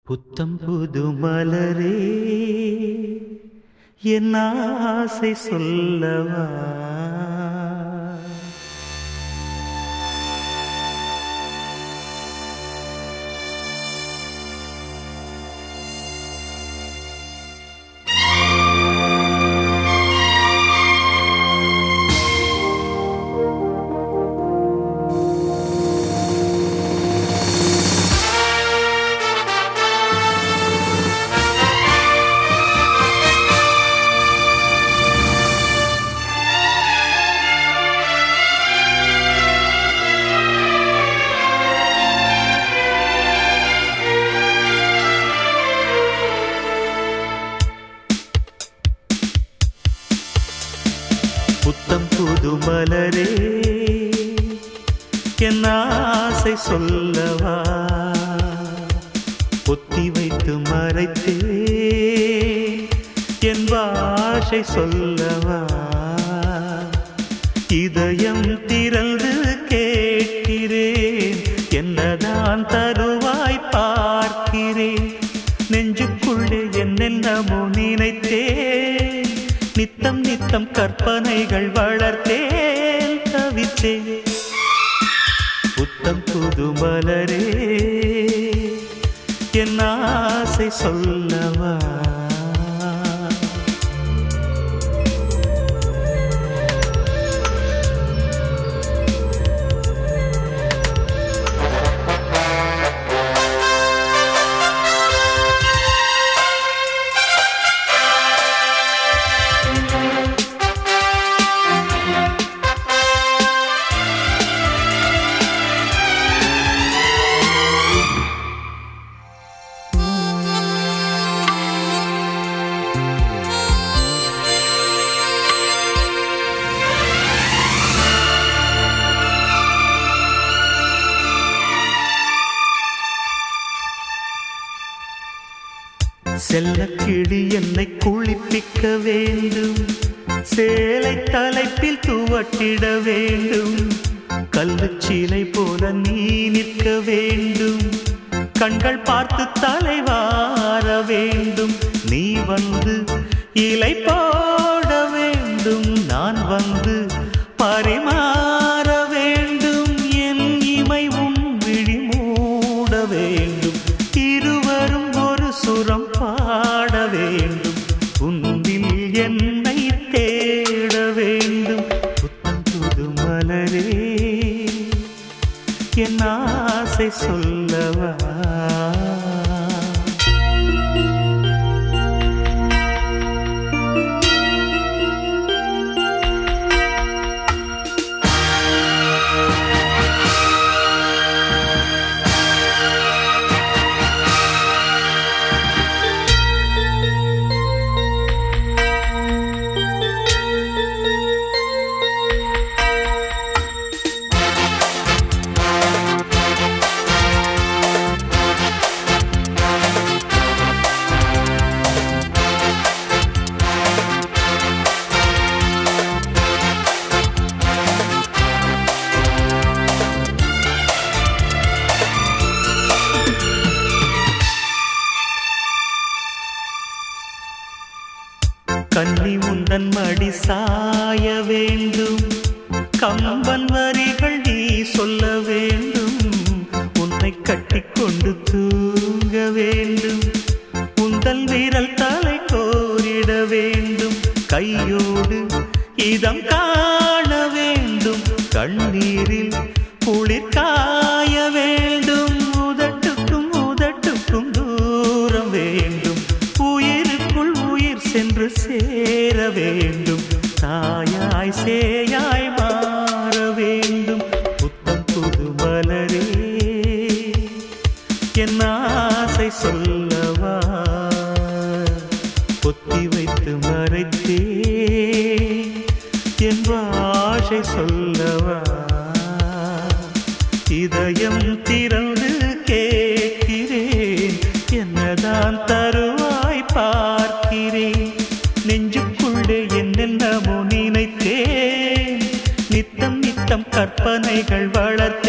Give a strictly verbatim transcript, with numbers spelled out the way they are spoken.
புத்தம் புது மலரே என் ஆசை சொல்லவா. புத்தம் புது மலரே என் ஆசை சொல்லவா. பொத்தி வைத்து மறைத்தே என் பாஷை சொல்லவா. இதயம் திறந்து கேட்கிறேன், என்னதான் தருவாய் பார்க்கிறேன். நெஞ்சுக்குள்ளே என்னென்னமோ நினைத்தேன், நித்தம் நித்தம் கற்பனைகள் வளர்த்தேன், தவித்தேன். புத்தம் புது மலரே என் ஆசை சொல்லவா. செல்லக்கிளி என்னை குளிப்பிக்க வேண்டும், சேலை தலைப்பில் துவட்டிட வேண்டும். கல்லுச்சீலை போல நீ நிற்க வேண்டும், கண்கள் பார்த்து தலைவார வேண்டும். நீ வந்து இலை போட வேண்டும், நான் வந்து பரிமாற வேண்டும். என் இமை உன் விழி மூட வேண்டும், இருவரும் ஒரு சுரம் பாட வேண்டும். உன்னில் என்னை தேட வேண்டும். புத்தம் புது மலரே என் ஆசை சொல்லவா. கன்னி உந்தன் மடி சாய வேண்டும், கம்பன் வரிகள் நீ சொல்ல வேண்டும். உன்னை கட்டிக்கொண்டு தூங்க வேண்டும், உந்தல் வீரல் தலை கோரிட வேண்டும். கையோடு இதம் காண வேண்டும், கண்ணீரில் குளிர் காய வேண்டும். உதட்டுக்கும் உதட்டுக்கும் தூரம் வேண்டும், உயிருக்குள் உயிர் சென்று சேர வேண்டும். தாயாய் சேயாய் மாற வேண்டும். புத்தம் புது மலரே என் ஆசை சொல்லவா. பொத்தி வைத்து மறைத்தே என் பாஷை சொல்லவா. இதயம் திறந்து கேட்கிறேன், என்னதான் தருவாய் பார்க்கிறேன். நெஞ்சுக்குள்ளே என்னென்னமோ நினைத்தேன், நித்தம் நித்தம் கற்பனைகள் வளர்த்தேன்.